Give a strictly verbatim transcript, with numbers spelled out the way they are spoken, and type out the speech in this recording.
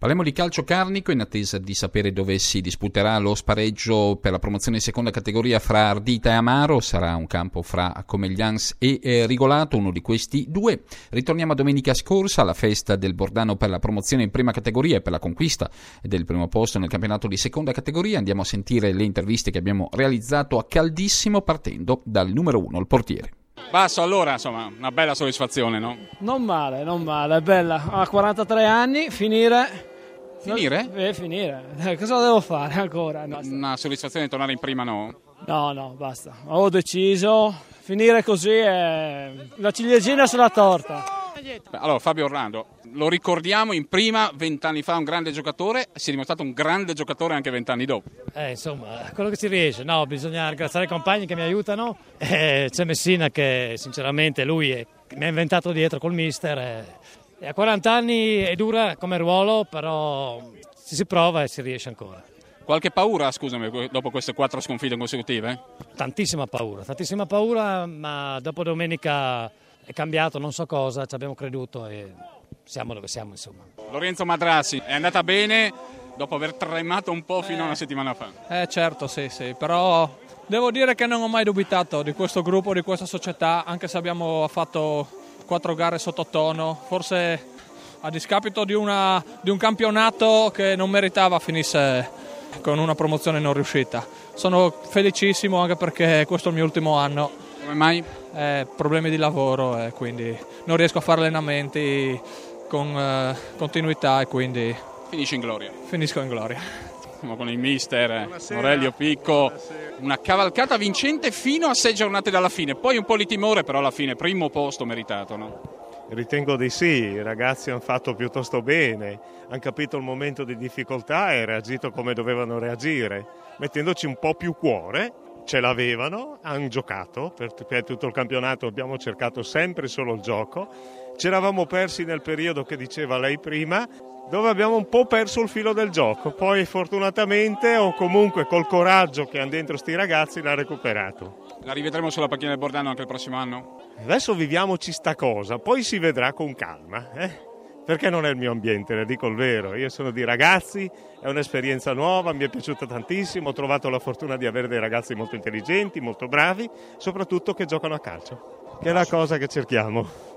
Parliamo di calcio carnico in attesa di sapere dove si disputerà lo spareggio per la promozione in seconda categoria fra Ardita e Amaro. Sarà un campo fra Comeglians e eh, Rigolato, uno di questi due. Ritorniamo a domenica scorsa alla festa del Bordano per la promozione in prima categoria e per la conquista del primo posto nel campionato di seconda categoria. Andiamo a sentire le interviste che abbiamo realizzato a caldissimo partendo dal numero uno, il portiere. Basso, allora, insomma, una bella soddisfazione, no? Non male, non male, è bella. A quarantatré anni, finire... Finire? Eh, finire. Cosa devo fare ancora? No, una soddisfazione di tornare in prima, no? No, no, basta. Ho deciso, finire così è la ciliegina sulla torta. Allora, Fabio Orlando, lo ricordiamo in prima, vent'anni fa un grande giocatore, si è dimostrato un grande giocatore anche vent'anni dopo. Eh, insomma, quello che si riesce, no, bisogna ringraziare i compagni che mi aiutano, eh, c'è Messina che sinceramente lui è, mi ha inventato dietro col mister, eh, e a quaranta anni è dura come ruolo, però ci si prova e si riesce ancora. Qualche paura, scusami, dopo queste quattro sconfitte consecutive? Tantissima paura, tantissima paura, ma dopo domenica è cambiato non so cosa, ci abbiamo creduto e siamo dove siamo, insomma. Lorenzo Madrassi, è andata bene dopo aver tremato un po' fino a una settimana fa? Eh certo, sì, sì, però devo dire che non ho mai dubitato di questo gruppo, di questa società, anche se abbiamo fatto quattro gare sottotono, forse a discapito di, una, di un campionato che non meritava finisse con una promozione non riuscita. Sono felicissimo anche perché questo è il mio ultimo anno. Come mai? Eh, problemi di lavoro e quindi non riesco a fare allenamenti con eh, continuità e quindi finisci in gloria. Finisco in gloria. Con il mister Aurelio Picco, buonasera. Una cavalcata vincente fino a sei giornate dalla fine, poi un po' di timore, però alla fine primo posto meritato, no? Ritengo di sì, i ragazzi hanno fatto piuttosto bene, hanno capito il momento di difficoltà e reagito come dovevano reagire, mettendoci un po' più cuore. Ce l'avevano, hanno giocato per, per tutto il campionato, abbiamo cercato sempre solo il gioco. Ci eravamo persi nel periodo che diceva lei prima, dove abbiamo un po' perso il filo del gioco. Poi fortunatamente, o comunque col coraggio che hanno dentro sti ragazzi, l'ha recuperato. La rivedremo sulla panchina del Bordano anche il prossimo anno? Adesso viviamoci sta cosa, poi si vedrà con calma, eh? Perché non è il mio ambiente, le dico il vero. Io sono di ragazzi, è un'esperienza nuova, mi è piaciuta tantissimo, ho trovato la fortuna di avere dei ragazzi molto intelligenti, molto bravi, soprattutto che giocano a calcio, che è la cosa che cerchiamo.